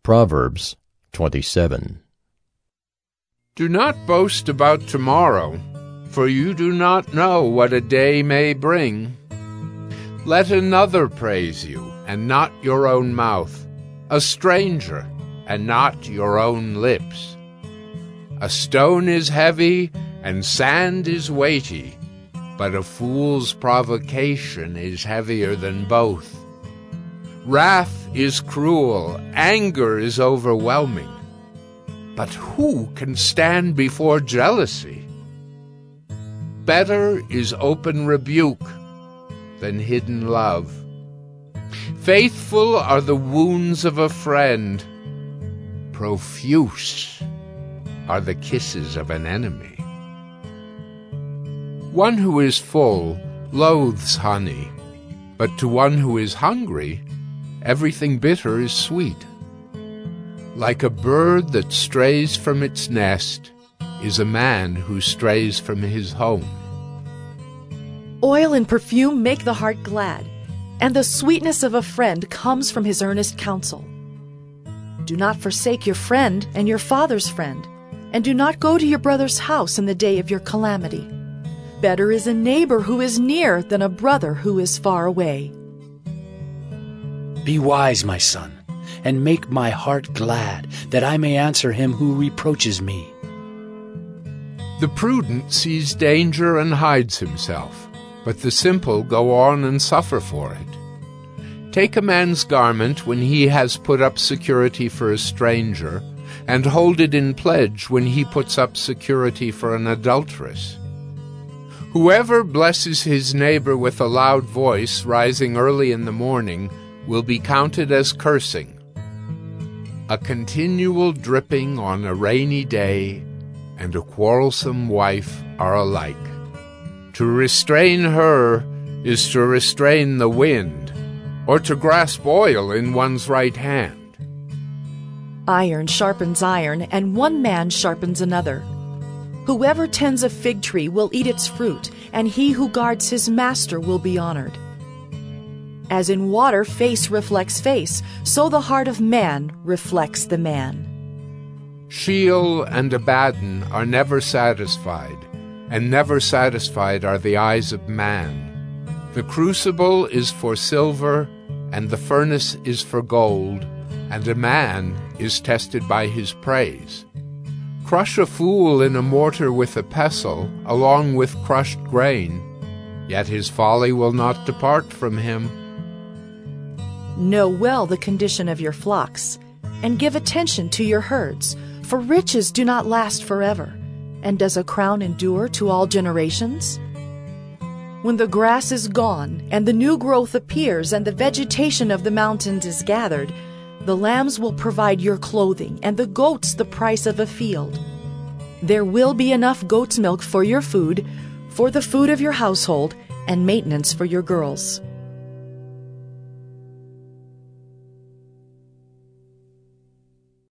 Proverbs 27. Do not boast about tomorrow, for you do not know what a day may bring. Let another praise you, and not your own mouth, a stranger, and not your own lips. A stone is heavy, and sand is weighty, but a fool's provocation is heavier than both. Wrath is cruel, anger is overwhelming, but who can stand before jealousy? Better is open rebuke than hidden love. Faithful are the wounds of a friend. Profuse are the kisses of an enemy. One who is full loathes honey, but to one who is hungry, everything bitter is sweet. Like a bird that strays from its nest is a man who strays from his home. Oil and perfume make the heart glad, and the sweetness of a friend comes from his earnest counsel. Do not forsake your friend and your father's friend, and do not go to your brother's house in the day of your calamity. Better is a neighbor who is near than a brother who is far away. Be wise, my son, and make my heart glad, that I may answer him who reproaches me. The prudent sees danger and hides himself, but the simple go on and suffer for it. Take a man's garment when he has put up security for a stranger, and hold it in pledge when he puts up security for an adulteress. Whoever blesses his neighbor with a loud voice rising early in the morning will be counted as cursing. A continual dripping on a rainy day and a quarrelsome wife are alike. To restrain her is to restrain the wind, or to grasp oil in one's right hand. Iron sharpens iron, and one man sharpens another. Whoever tends a fig tree will eat its fruit, and he who guards his master will be honored. As in water face reflects face, so the heart of man reflects the man. Sheol and Abaddon are never satisfied, and never satisfied are the eyes of man. The crucible is for silver, and the furnace is for gold, and a man is tested by his praise. Crush a fool in a mortar with a pestle, along with crushed grain, yet his folly will not depart from him. Know well the condition of your flocks, and give attention to your herds, for riches do not last forever, and does a crown endure to all generations? When the grass is gone, and the new growth appears, and the vegetation of the mountains is gathered, the lambs will provide your clothing, and the goats the price of a field. There will be enough goat's milk for your food, for the food of your household, and maintenance for your girls.